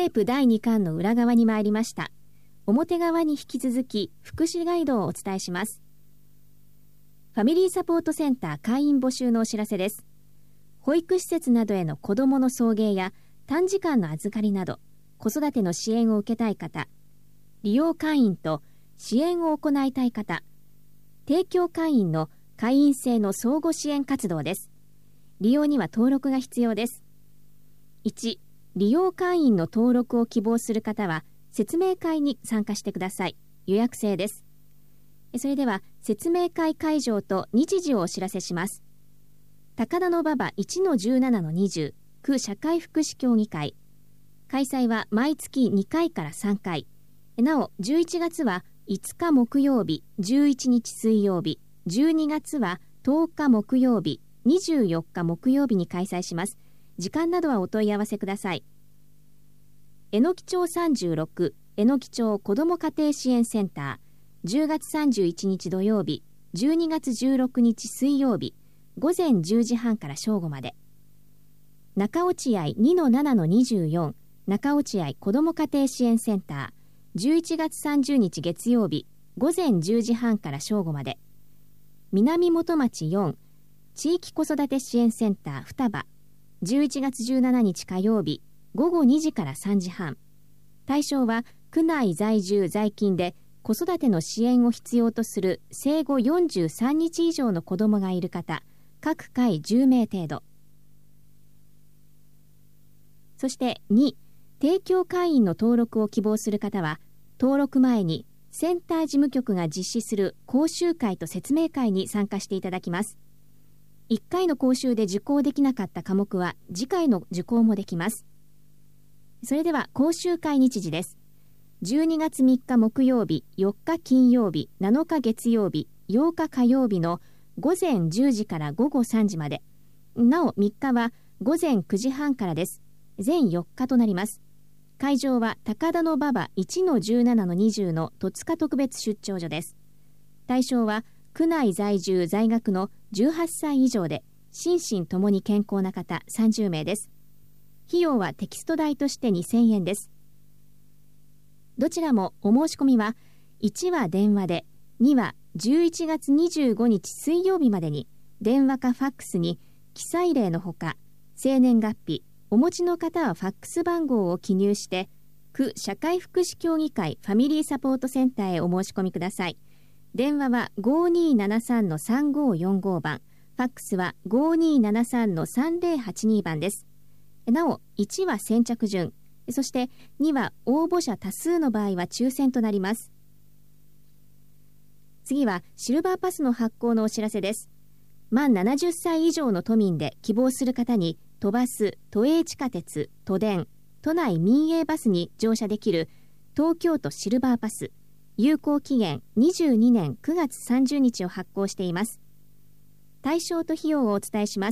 テープ第2巻の裏側に参りました。表側に引き続き福祉ガイドをお伝えします。ファミリーサポートセンター会員募集のお知らせです。保育施設などへの子どもの送迎や短時間の預かりなど子育ての支援を受けたい方、利用会員と支援を行いたい方、提供会員の会員制の相互支援活動です。利用には登録が必要です。1、利用会員の登録を希望する方は説明会に参加してください。予約制です。それでは説明会会場と日時をお知らせします。高田馬場 1-17-20 区社会福祉協議会。開催は毎月2回から3回。なお、11月は5日木曜日、11日水曜日、12月は10日木曜日、24日木曜日に開催します。時間などはお問い合わせください。榎町36榎町子ども家庭支援センター、10月31日土曜日、12月16日水曜日、午前10時半から正午まで。中落合 2-7-24 中落合子ども家庭支援センター、11月30日月曜日、午前10時半から正午まで。南本町4地域子育て支援センター双葉、11月17日火曜日、午後2時から3時半。対象は区内在住在勤で子育ての支援を必要とする生後43日以上の子どもがいる方、各回10名程度。そして2、提供会員の登録を希望する方は、登録前にセンター事務局が実施する講習会と説明会に参加していただきます。1回の講習で受講できなかった科目は次回の受講もできます。それでは講習会日時です。12月3日木曜日、4日金曜日、7日月曜日、8日火曜日の午前10時から午後3時まで。なお3日は午前9時半からです。全4日となります。会場は高田馬場 1-17-20 の戸塚特別出張所です。対象は区内在住在学の18歳以上で心身ともに健康な方30名です。費用はテキスト代として2000円です。どちらもお申し込みは1は電話で、2は11月25日水曜日までに電話かファックスに記載例のほか生年月日、お持ちの方はファックス番号を記入して区社会福祉協議会ファミリーサポートセンターへお申し込みください。電話は 5273-3545 番、ファックスは 5273-3082 番です。なお、1は先着順、そして2は応募者多数の場合は抽選となります。次はシルバーパスの発行のお知らせです。満70歳以上の都民で希望する方に都バス、都営地下鉄、都電、都内民営バスに乗車できる東京都シルバーパス、有効期限22年9月30日を発行しています。対象と費用をお伝えします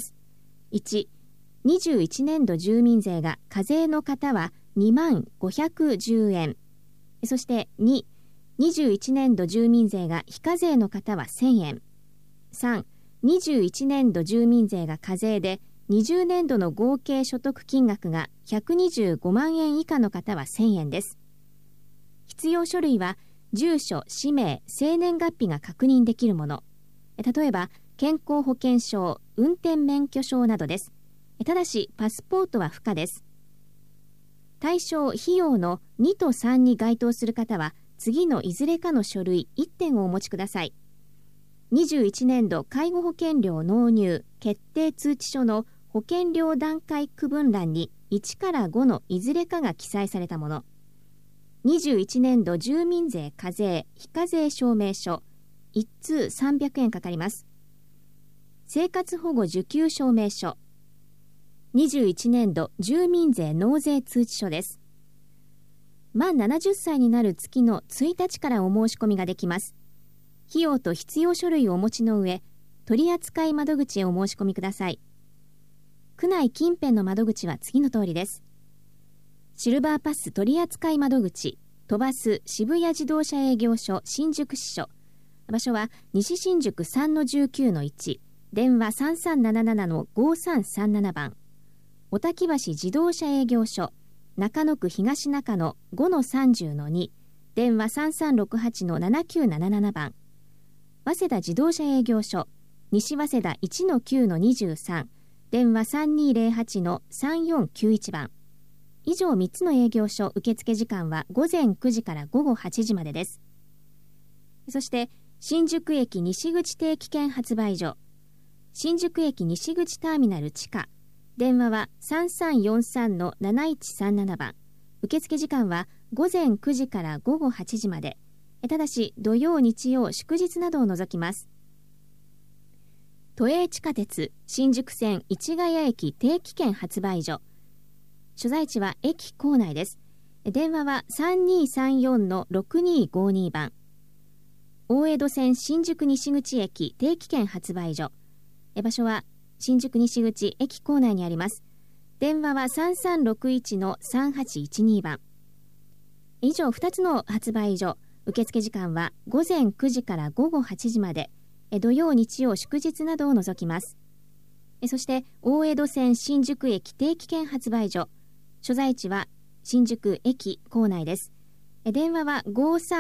。1、21年度住民税が課税の方は2万510円。そして2、21年度住民税が非課税の方は1000円。3、21年度住民税が課税で20年度の合計所得金額が125万円以下の方は1000円です。必要書類は住所、氏名、生年月日が確認できるもの。例えば健康保険証、運転免許証などです。ただしパスポートは不可です。対象費用の2と3に該当する方は次のいずれかの書類1点をお持ちください。21年度介護保険料納入決定通知書の保険料段階区分欄に1から5のいずれかが記載されたもの。21年度住民税課税非課税証明書1通300円かかります。生活保護受給証明書21年度住民税納税通知書です。満70歳になる月の1日からお申し込みができます。費用と必要書類をお持ちの上、取扱窓口へお申し込みください。区内近辺の窓口は次の通りです。シルバーパス取扱窓口、都バス渋谷自動車営業所新宿支所。場所は西新宿 3-19-1、電話 3377-5337 番。小滝橋自動車営業所、 中野区東中野 5-30-2 電話3368 7977番、早稲田自動車営業所西早稲田 1-9-23 電話 3208 3491番。以上3つの営業所受付時間は午前9時から午後8時までです。そして新宿駅西口定期券発売所、新宿駅西口ターミナル地下電話は 3343-7137 番。受付時間は午前9時から午後8時まで。ただし土曜日曜祝日などを除きます。都営地下鉄新宿線市ヶ谷駅定期券発売所、所在地は駅構内です。電話は 3234-6252 番。大江戸線新宿西口駅定期券発売所、場所は新宿西口駅構内にあります。電話は 3361-3812 番。以上2つの発売所、受付時間は午前9時から午後8時まで、土曜日曜祝日などを除きます。そして大江戸線新宿駅定期券発売所、所在地は新宿駅構内です。電話は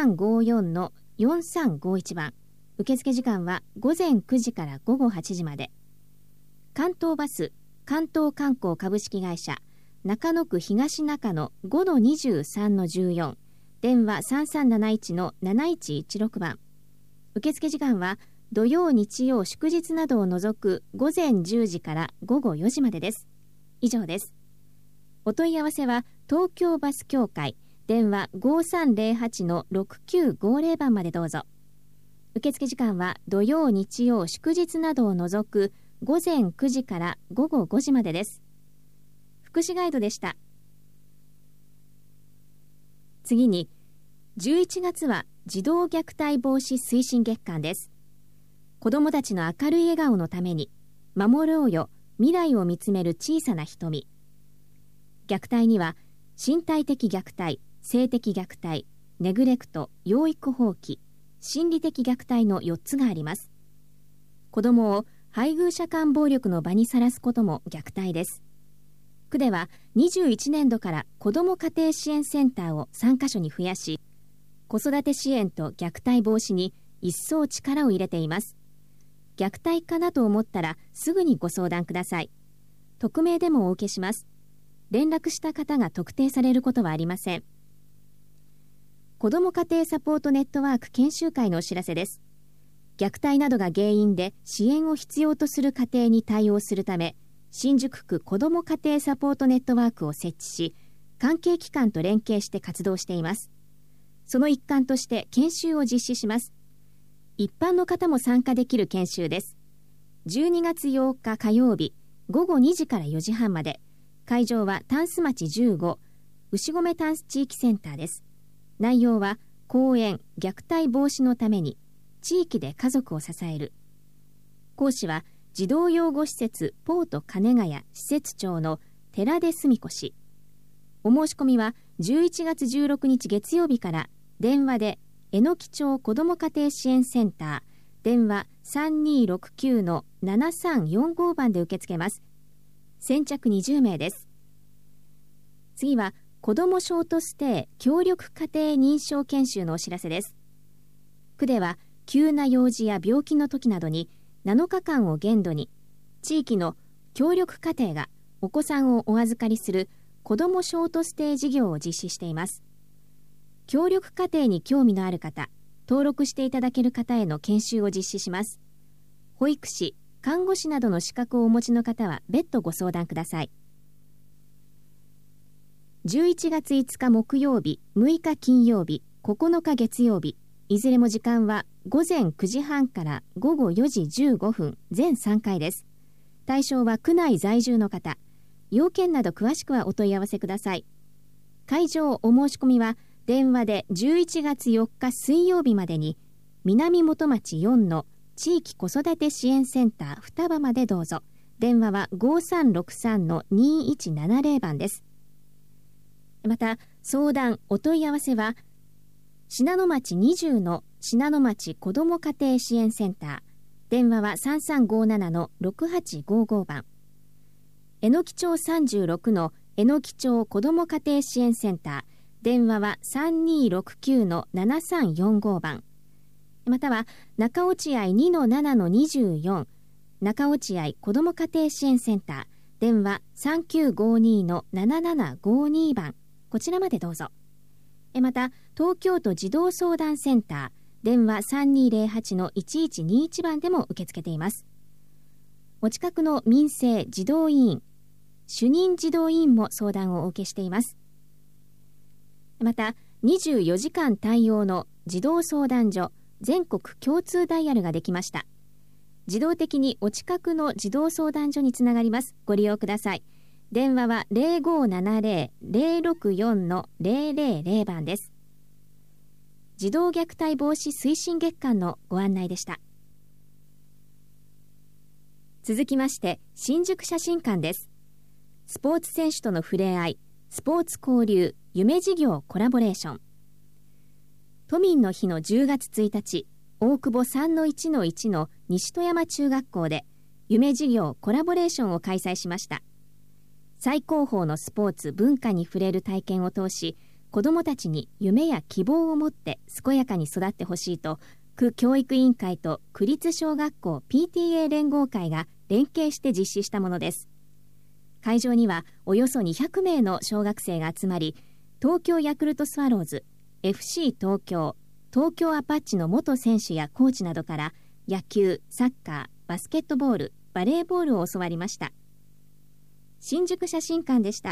5354-4351 番。受付時間は午前9時から午後8時まで。関東バス関東観光株式会社中野区東中野 5-23-14 電話 3371-7116 番。受付時間は土曜日曜祝日などを除く午前10時から午後4時までです。以上です。お問い合わせは東京バス協会電話 5308-6950 番までどうぞ。受付時間は土曜日曜祝日などを除く午前9時から午後5時までです。福祉ガイドでした。次に11月は児童虐待防止推進月間です。子どもたちの明るい笑顔のために守ろうよ未来を見つめる小さな瞳。虐待には身体的虐待、性的虐待、ネグレクト、養育放棄、心理的虐待の4つがあります。子どもを配偶者間暴力の場にさらすことも虐待です。区では21年度から子ども家庭支援センターを3カ所に増やし、子育て支援と虐待防止に一層力を入れています。虐待かなと思ったらすぐにご相談ください。匿名でもお受けします。連絡した方が特定されることはありません。子ども家庭サポートネットワーク研修会のお知らせです。虐待などが原因で支援を必要とする家庭に対応するため、新宿区子ども家庭サポートネットワークを設置し、関係機関と連携して活動しています。その一環として研修を実施します。一般の方も参加できる研修です。12月8日火曜日午後2時から4時半まで。会場はタンス町15牛込タンス地域センターです。内容は講演虐待防止のために地域で家族を支える。講師は児童養護施設ポート金ヶ谷施設長の寺出澄子氏。お申し込みは11月16日月曜日から電話で榎木町子ども家庭支援センター電話 3269-7345 番で受け付けます。先着20名です。次は子どもショートステイ協力家庭認証研修のお知らせです。区では急な用事や病気の時などに7日間を限度に地域の協力家庭がお子さんをお預かりする子どもショートステイ事業を実施しています。協力家庭に興味のある方、登録していただける方への研修を実施します。保育士、看護師などの資格をお持ちの方は別途ご相談ください。11月5日木曜日、6日金曜日、9日月曜日、いずれも時間は午前9時半から午後4時15分、全3回です。対象は区内在住の方。要件など詳しくはお問い合わせください。会場お申し込みは電話で11月4日水曜日までに南本町4の地域子育て支援センター双葉までどうぞ。電話は 5363-2170 番です。また相談お問い合わせは信濃町20の信濃町子ども家庭支援センター電話は 3357-6855 番。榎木町36の榎木町子ども家庭支援センター、電話は 3269-7345 番、または中落合 2-7-24 中落合子ども家庭支援センター、電話 3952-7752 番、こちらまでどうぞ。また東京都児童相談センター、電話 3208-1121 番でも受け付けています。お近くの民生児童委員、主任児童委員も相談をお受けしています。また24時間対応の児童相談所、全国共通ダイヤルができました。自動的にお近くの児童相談所につながります。ご利用ください。電話は 0570-064-000 番です。児童虐待防止推進月間のご案内でした。続きまして新宿写真館です。スポーツ選手との触れ合い、スポーツ交流夢事業コラボレーション。都民の日の10月1日、大久保 3-1-1 の西戸山中学校で夢事業コラボレーションを開催しました。最高峰のスポーツ文化に触れる体験を通し、子どもたちに夢や希望を持って健やかに育ってほしいと、区教育委員会と区立小学校 PTA 連合会が連携して実施したものです。会場にはおよそ200名の小学生が集まり、東京ヤクルトスワローズ、FC 東京、東京アパッチの元選手やコーチなどから野球、サッカー、バスケットボール、バレーボールを教わりました。新宿写真館でした。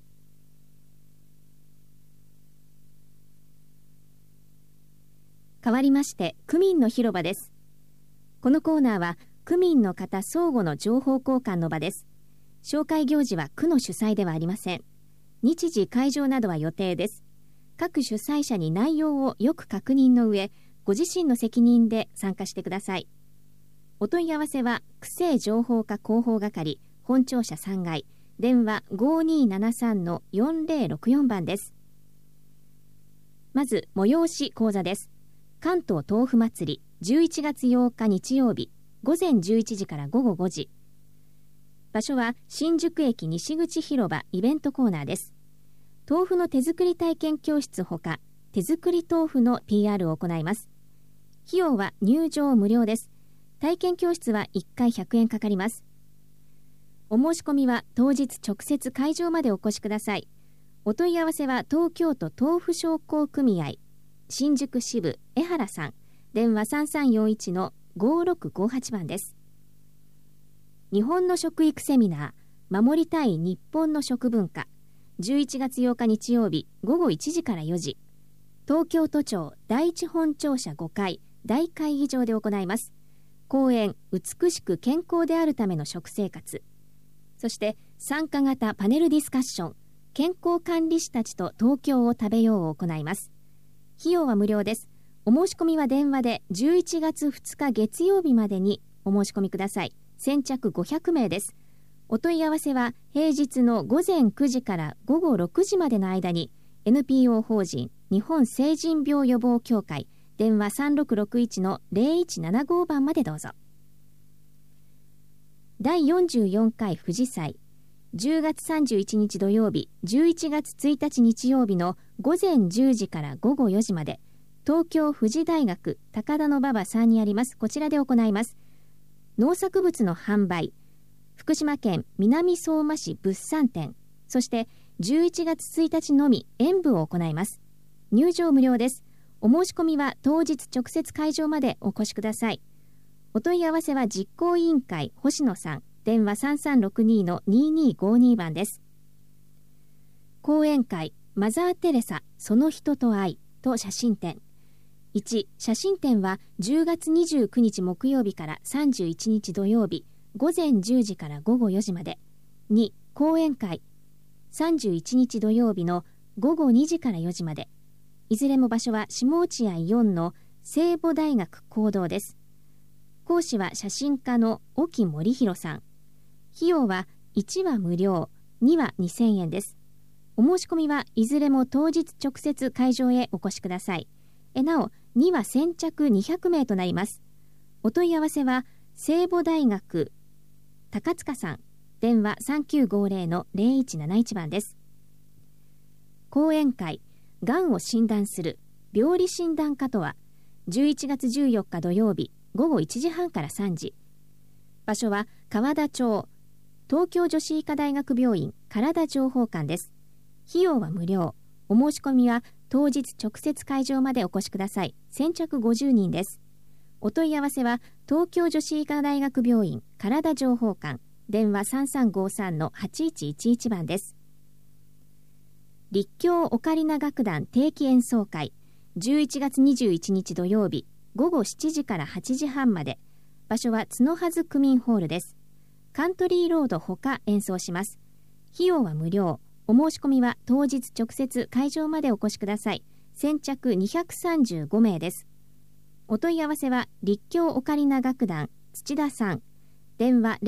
変わりまして区民の広場です。このコーナーは区民の方相互の情報交換の場です。紹介行事は区の主催ではありません。日時会場などは予定です。各主催者に内容をよく確認の上、ご自身の責任で参加してください。お問い合わせは区政情報課広報係本庁舎3階、電話 5273-4064 番です。まず催し講座です。関東豆腐祭り11月8日日曜日、午前11時から午後5時。場所は新宿駅西口広場イベントコーナーです。豆腐の手作り体験教室ほか、手作り豆腐の PR を行います。費用は入場無料です。体験教室は1回100円かかります。お申し込みは当日直接会場までお越しください。お問い合わせは東京都豆腐商工組合新宿支部江原さん、電話 3341-5658 番です。日本の食育セミナー、守りたい日本の食文化、11月8日日曜日午後1時から4時、東京都庁第一本庁舎5階大会議場で行います。講演、美しく健康であるための食生活。そして参加型パネルディスカッション、健康管理士たちと東京を食べようを行います。費用は無料です。お申し込みは電話で11月2日月曜日までにお申し込みください。先着500名です。お問い合わせは平日の午前9時から午後6時までの間に NPO 法人日本成人病予防協会電話 3661-0175 番までどうぞ。第44回富士祭10月31日土曜日11月1日日曜日の午前10時から午後4時まで、東京富士大学高田馬場3にあります。こちらで行います。農作物の販売、福島県南相馬市物産展、そして11月1日のみ演舞を行います。入場無料です。お申し込みは当日直接会場までお越しください。お問い合わせは実行委員会星野さん、電話 3362-2252 番です。講演会マザー・テレサその人と愛と写真展。1、写真展は10月29日木曜日から31日土曜日午前10時から午後4時まで。2、講演会31日土曜日の午後2時から4時まで。いずれも場所は下落合4の聖母大学講堂です。講師は写真家の沖森弘さん。費用は1は無料、2は2000円です。お申し込みはいずれも当日直接会場へお越しください。なお、2は先着200名となります。お問い合わせは聖母大学高塚さん、 電話 3950-0171 番です。講演会、がんを診断する病理診断科とは、11月14日土曜日午後1時半から3時。場所は河田町、東京女子医科大学病院体情報館です。費用は無料。お申し込みは当日直接会場までお越しください。先着50人です。お問い合わせは東京女子医科大学病院体情報館、電話 3353-8111 番です。立教オカリナ楽団定期演奏会、11月21日土曜日午後7時から8時半まで。場所は角はず区民ホールです。カントリーロードほか演奏します。費用は無料。お申し込みは当日直接会場までお越しください。先着235名です。お問い合わせは立教オカリナ楽団土田さん、電話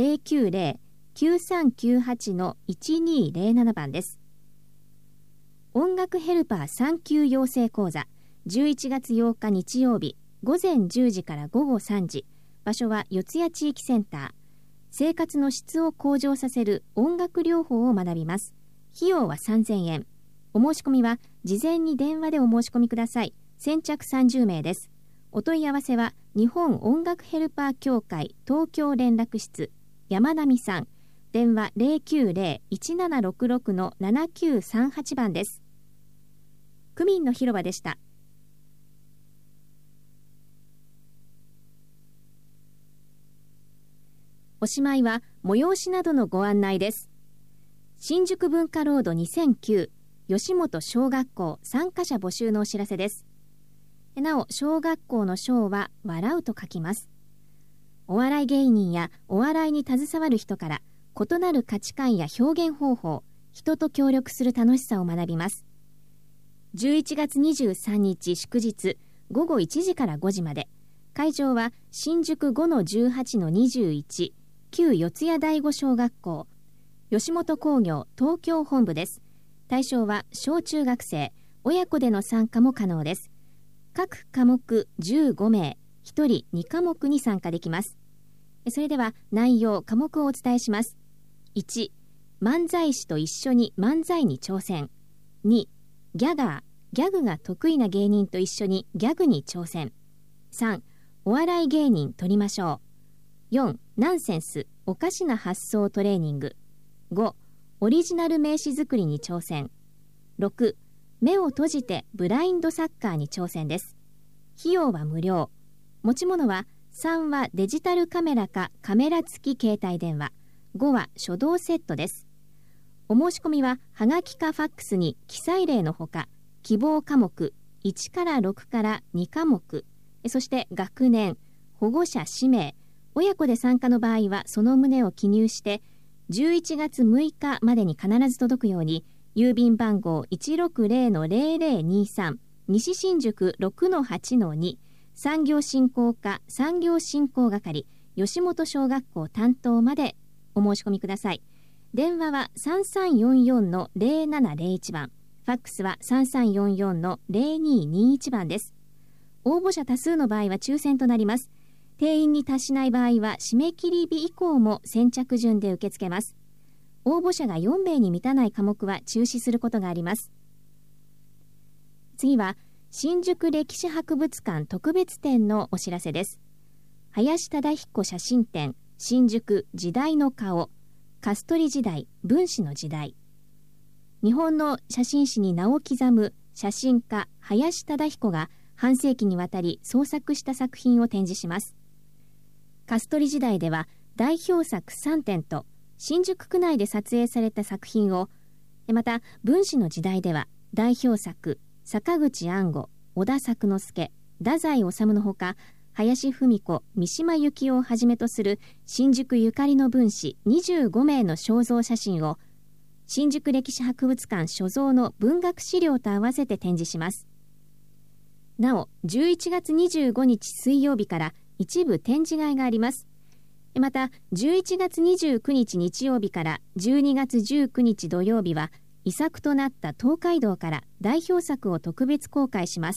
090-9398-1207 番です。音楽ヘルパー3級養成講座、11月8日日曜日午前10時から午後3時。場所は四谷地域センター。生活の質を向上させる音楽療法を学びます。費用は3000円。お申し込みは事前に電話でお申し込みください。先着30名です。お問い合わせは日本音楽ヘルパー協会東京連絡室山並さん、電話 090-1766-7938 番です。区民の広場でした。おしまいは催しなどのご案内です。新宿文化ロード2009吉本小学校参加者募集のお知らせです。なお、小学校の小は笑うと書きます。お笑い芸人やお笑いに携わる人から異なる価値観や表現方法、人と協力する楽しさを学びます。11月23日祝日午後1時から5時まで。会場は新宿 5-18-21 旧四谷第五小学校吉本興業東京本部です。対象は小中学生、親子での参加も可能です。各科目15名、1人2科目に参加できます。それでは内容、科目をお伝えします。1、漫才師と一緒に漫才に挑戦。2、ギャガー、ギャグが得意な芸人と一緒にギャグに挑戦。3、お笑い芸人撮りましょう。4、ナンセンス、おかしな発想トレーニング。5、オリジナル名詞作りに挑戦。6、目を閉じてブラインドサッカーに挑戦です。費用は無料。持ち物は3はデジタルカメラかカメラ付き携帯電話。5は書道セットです。お申し込みははがきかファックスに記載例のほか、希望科目1から6から2科目、そして学年、保護者氏名、親子で参加の場合はその旨を記入して11月6日までに必ず届くように、郵便番号 160-0023 西新宿 6-8-2 産業振興課産業振興係吉本小学校担当までお申し込みください。電話は 3344-0701 番、ファックスは 3344-0221 番です。応募者多数の場合は抽選となります。定員に達しない場合は締め切り日以降も先着順で受け付けます。応募者が4名に満たない科目は中止することがあります。次は新宿歴史博物館特別展のお知らせです。林忠彦写真展新宿時代の顔、カストリ時代、分子の時代。日本の写真史に名を刻む写真家林忠彦が半世紀にわたり創作した作品を展示します。カストリ時代では代表作3点と新宿区内で撮影された作品を、また分子の時代では代表作坂口安吾、小田作之助、太宰治のほか林芙美子、三島由紀夫をはじめとする新宿ゆかりの分子25名の肖像写真を新宿歴史博物館所蔵の文学資料と合わせて展示します。なお11月25日水曜日から一部展示会があります。また11月29日日曜日から12月19日土曜日は遺作となった東海道から代表作を特別公開します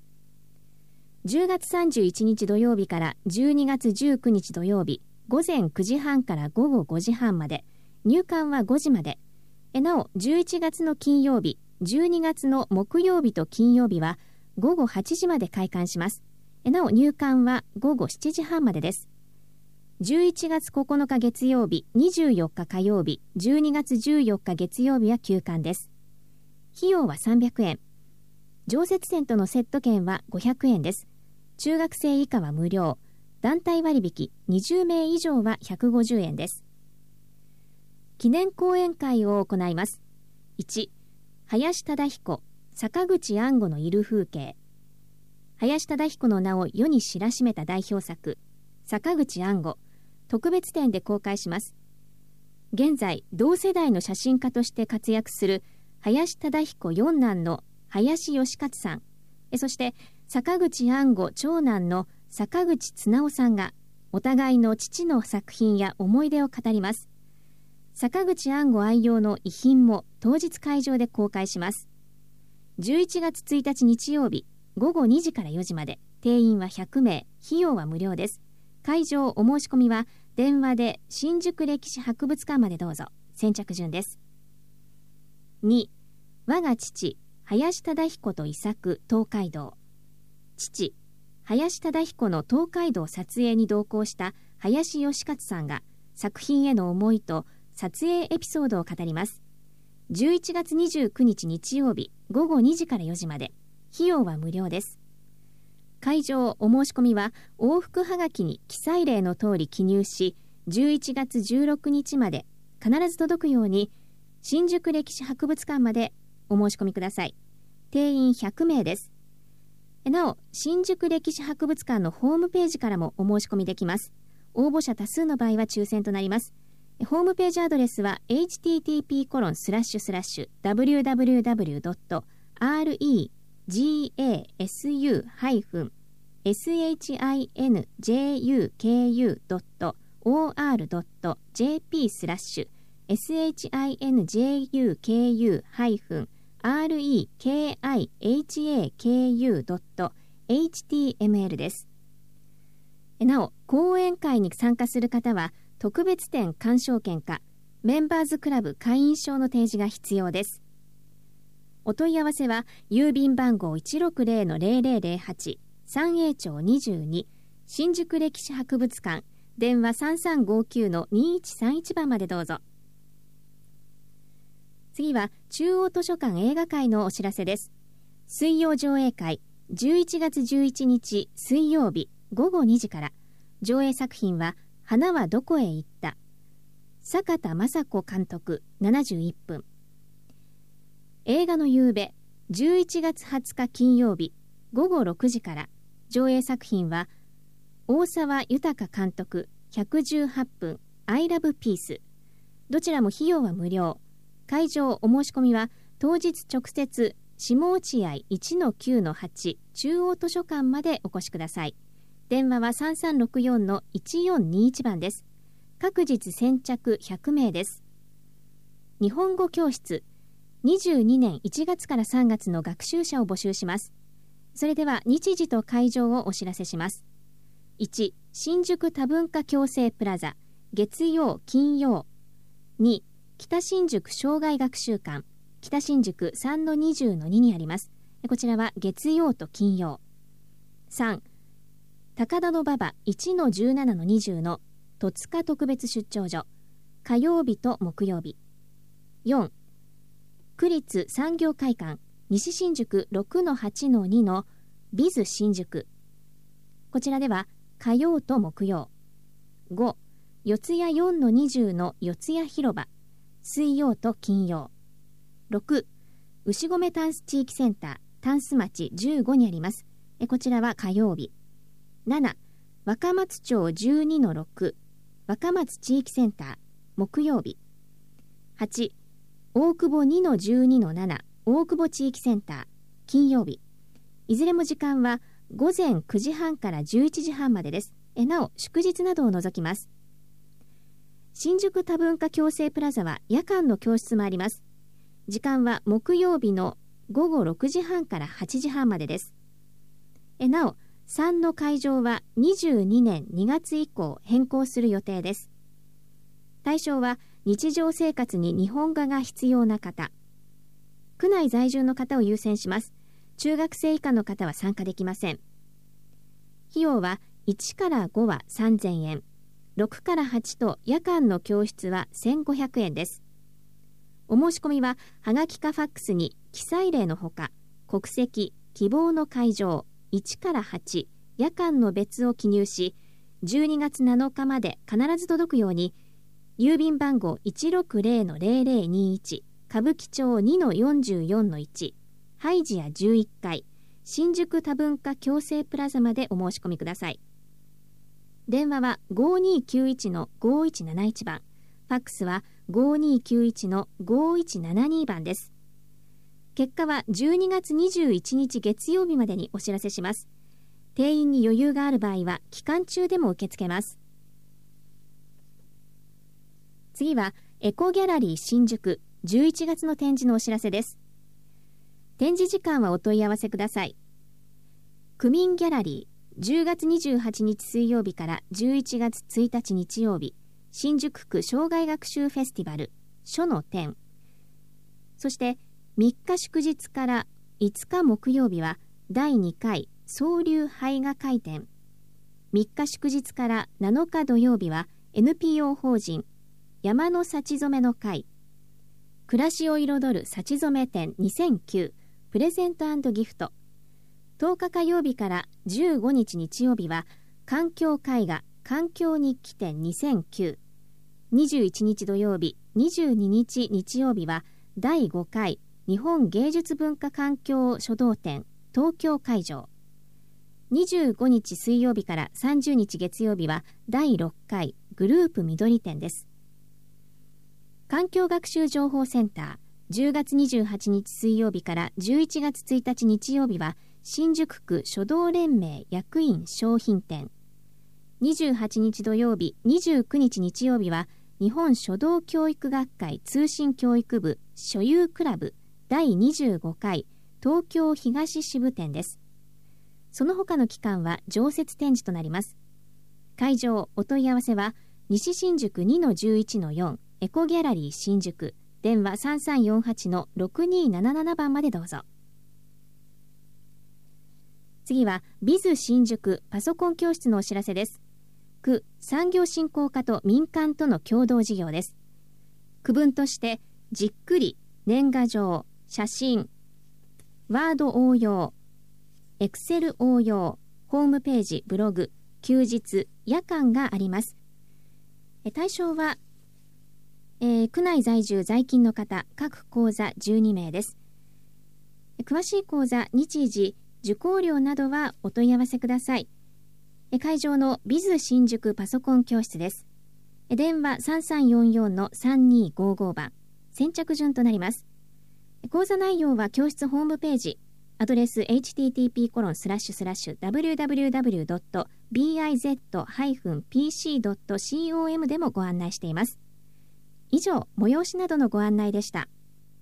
。10月31日土曜日から12月19日土曜日午前9時半から午後5時半まで入館は5時まで。なお、11月の金曜日、12月の木曜日と金曜日は午後8時まで開館します。なお、入館は午後7時半までです。11月9日月曜日、24日火曜日、12月14日月曜日は休館です。費用は300円。常設展とのセット券は500円です。中学生以下は無料。団体割引20名以上は150円です。記念講演会を行います。1、林忠彦、坂口安吾のいる風景。林忠彦の名を世に知らしめた代表作、坂口安吾、特別展で公開します。現在、同世代の写真家として活躍する林忠彦四男の林義勝さん、そして坂口安吾長男の坂口綱夫さんがお互いの父の作品や思い出を語ります。坂口安吾愛用の遺品も当日会場で公開します。11月1日日曜日午後2時から4時まで、定員は100名、費用は無料です。会場お申し込みは電話で新宿歴史博物館までどうぞ。先着順です。2、我が父林忠彦と遺作東海道。父林忠彦の東海道撮影に同行した林義勝さんが作品への思いと撮影エピソードを語ります。11月29日日曜日午後2時から4時まで、費用は無料です。会場お申し込みは往復はがきに記載例の通り記入し、11月16日まで必ず届くように新宿歴史博物館までお申し込みください。定員100名です。なお、新宿歴史博物館のホームページからもお申し込みできます。応募者多数の場合は抽選となります。ホームページアドレスは https://www.reinjuku.org.jp/SHINJUKU-hifu-reikhaku.html です。なお、講演会に参加する方は特別展鑑賞券かメンバーズクラブ会員証の提示が必要です。お問い合わせは郵便番号 160-0008 三栄町22新宿歴史博物館、電話 3359-2131 番までどうぞ。次は中央図書館映画会のお知らせです。水曜上映会11月11日水曜日午後2時から、上映作品は花はどこへ行った、坂田雅子監督71分。映画の夕べ11月20日金曜日午後6時から、上映作品は大沢豊監督118分 I love peace。 どちらも費用は無料。会場お申し込みは当日直接下落合 1-9-8 中央図書館までお越しください。電話は 3364-1421 番です。各日先着100名です。日本語教室22年1月から3月の学習者を募集します。それでは日時と会場をお知らせします。1、新宿多文化共生プラザ月曜金曜。2、北新宿生涯学習館北新宿 3-20-2 にあります。こちらは月曜と金曜。3、高田馬場 1-17-20 の戸塚特別出張所火曜日と木曜日。4、区立産業会館西新宿 6-8-2 のビズ新宿、こちらでは火曜と木曜。5、四谷 4-20 の四谷広場水曜と金曜。6、牛込タンス地域センタータンス町15にあります。こちらは火曜日。7、若松町 12-6 若松地域センター木曜日。8、大久保 2-12-7 大久保地域センター金曜日。いずれも時間は午前9時半から11時半までです。なお祝日などを除きます。新宿多文化共生プラザは夜間の教室もあります。時間は木曜日の午後6時半から8時半までです。なお3の会場は22年2月以降変更する予定です。対象は日常生活に日本語が必要な方、区内在住の方を優先します。中学生以下の方は参加できません。費用は1から5は3000円、6から8と夜間の教室は1500円です。お申し込みははがきかファックスに記載例のほか、国籍、希望の会場、1から8、夜間の別を記入し、12月7日まで必ず届くように、郵便番号 160-0021 歌舞伎町 2-44-1 ハイジア11階新宿多文化共生プラザまでお申し込みください。電話は 5291-5171 番、ファックスは 5291-5172 番です。結果は12月21日月曜日までにお知らせします。定員に余裕がある場合は期間中でも受け付けます。次はエコギャラリー新宿11月の展示のお知らせです。展示時間はお問い合わせください。区民ギャラリー10月28日水曜日から11月1日日曜日、新宿区生涯学習フェスティバル書の展、そして3日祝日から5日木曜日は第2回総流絵画会展、3日祝日から7日土曜日は NPO 法人山の幸染の会暮らしを彩る幸染展2009プレゼント&ギフト、10日火曜日から15日日曜日は環境絵画環境日記展2009、21日土曜日22日日曜日は第5回日本芸術文化環境書道展東京会場、25日水曜日から30日月曜日は第6回グループ緑展です。環境学習情報センター10月28日水曜日から11月1日日曜日は新宿区書道連盟役員商品展、28日土曜日29日日曜日は日本書道教育学会通信教育部所有クラブ第25回東京東支部展です。その他の期間は常設展示となります。会場お問い合わせは西新宿 2-11-4 エコギャラリー新宿、電話 3348-6277 番までどうぞ。次はビズ新宿パソコン教室のお知らせです。区産業振興課と民間との共同事業です。区分としてじっくり年賀状、写真、ワード応用、エクセル応用、ホームページ、ブログ、休日、夜間があります。対象は区内在住在勤の方、各講座12名です。詳しい講座、日時、受講料などはお問い合わせください。会場のビズ新宿パソコン教室です。電話 3344-3255 番、先着順となります。講座内容は教室ホームページ、アドレス http://www.biz-pc.com でもご案内しています。以上、催しなどのご案内でした。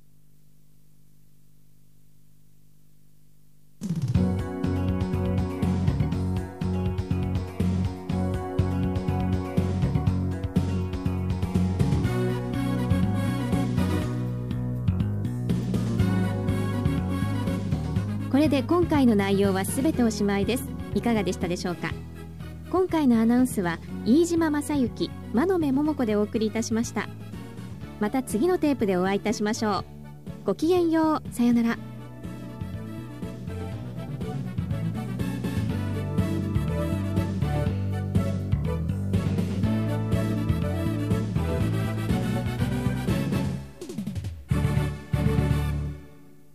これで今回の内容はすべておしまいです。いかがでしたでしょうか。今回のアナウンスは飯島正幸、真鍋桃子でお送りいたしました。また次のテープでお会いいたしましょう。ごきげんよう。さよなら。